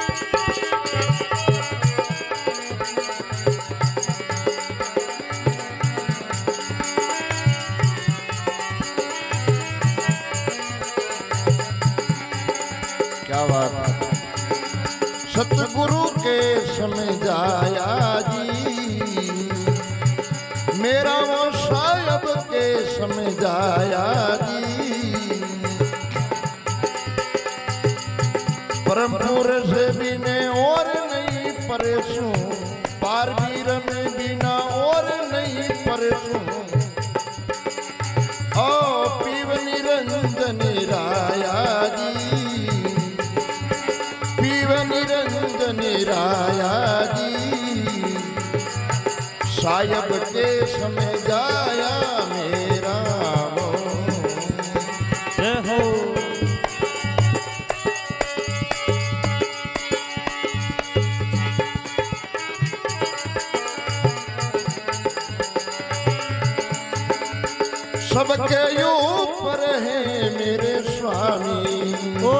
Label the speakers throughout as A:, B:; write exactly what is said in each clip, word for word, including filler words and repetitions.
A: क्या बात। सतगुरु के समझाया जी मेरा वो साहब के समझाया जी परम पुरुष बिने और नहीं परेशू पार वीर में बिना और नहीं परेशू ओ पीव निरंजन राया जी पीव निरंजन राया जी साहब के समझाया मेरा वो
B: हो।
A: सबके ऊपर है मेरे स्वामी
B: ओ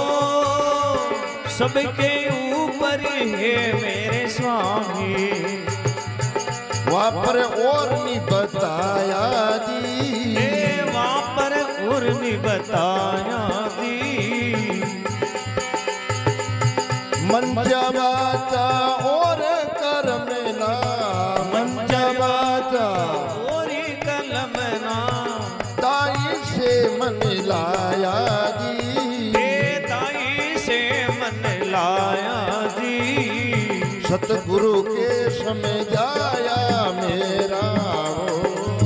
B: सबके ऊपर है मेरे स्वामी
A: वहाँ पर और नहीं बताया जी
B: वहाँ पर और नहीं बताया जी
A: मंचा बाचा और कर मेला मंचा बाचा
B: और कलम ना
A: ताई से मन लाया जी
B: ताई से मन लाया जी
A: सतगुरु के समझाया मेरा वो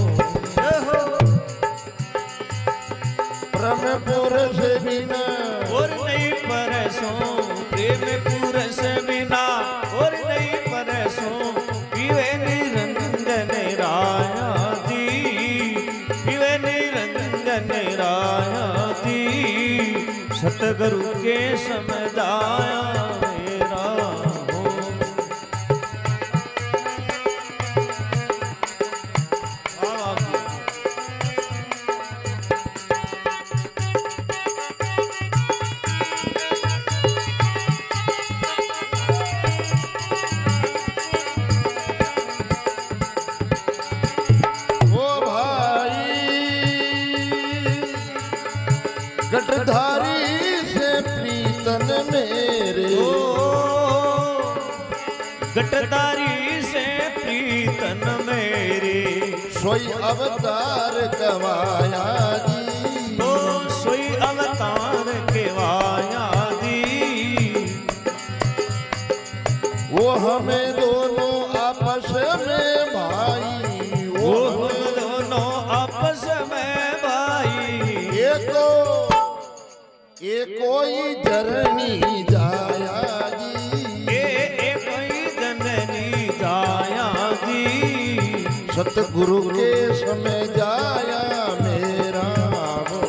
A: परम पुरुष बिना
B: और नहीं परसों प्रेम पुरुष बिना और नहीं परसों पीवे निरंजन राया जी पीवे निरंजन राया जी सतगुरु के समझाया मेरा हो।
A: गटधारी से प्रीतन मेरे
B: गटधारी से प्रीतन मेरे
A: सोई अवतार गवाया जी
B: ओ सोई अवतार गवाया जी
A: वो हमें दोनों आपस में भाई
B: वो हम दोनों आपस में भाई
A: एक ये कोई जरनी जाया जी
B: ए कोई जननी जाया जी
A: सतगुरु के समझाया मेरा वो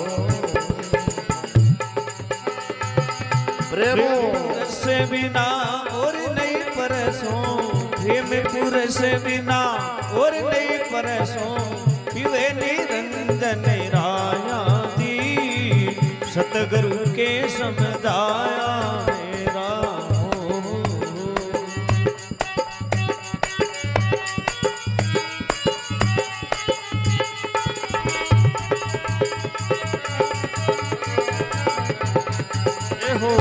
A: प्रेम
B: से बिना और नहीं परसों प्रेम पुरुष बिना और नहीं परसों पीवे निरंजन राया जी सतगुरु के समझाया मेरा हो। ए हो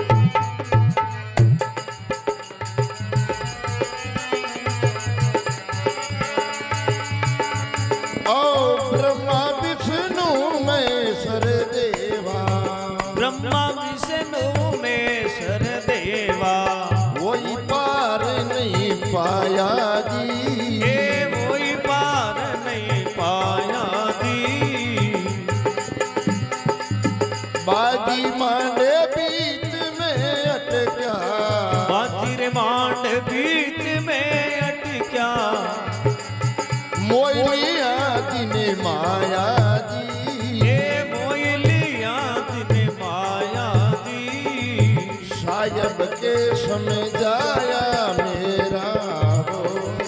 A: ब्रह्मा विष्णु महेश्वर देवा
B: ब्रह्मा विष्णु महेश्वर देवा
A: वही पार नहीं पाया जी
B: ए वही पार नहीं पाया जी
A: बाजी मांडे बीच में अटका
B: बाजी मांड बीच में अटक्या
A: मोइलिया दिने माया जी
B: ये मोइलिया दिने माया जी
A: साहब के समझाया मेरा हो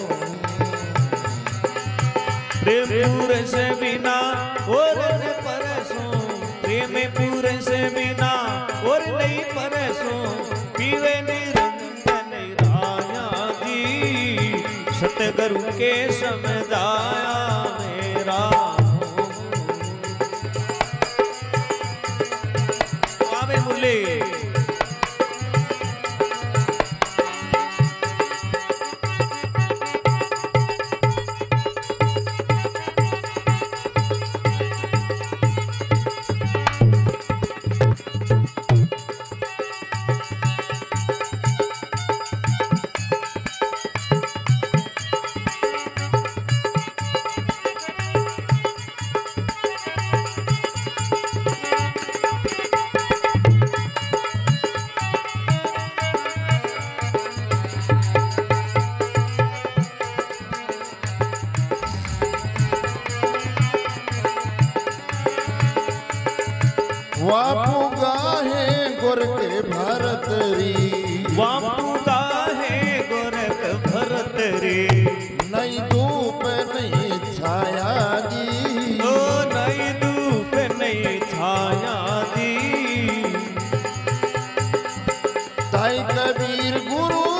B: प्रेम पुरुष बिना और न परसों प्रेम पुरुष बिना और नहीं परसों पीवे निरंजन राया जी सतगुरु के समझाया मेरा आवे मुले
A: वापू गाहे गुर के भरत री
B: वापू गाहे गोरख भरत रे
A: नई धूप नहीं छाया जी
B: ओ नई धूप नहीं छाया जी
A: ताई कबीर गुरु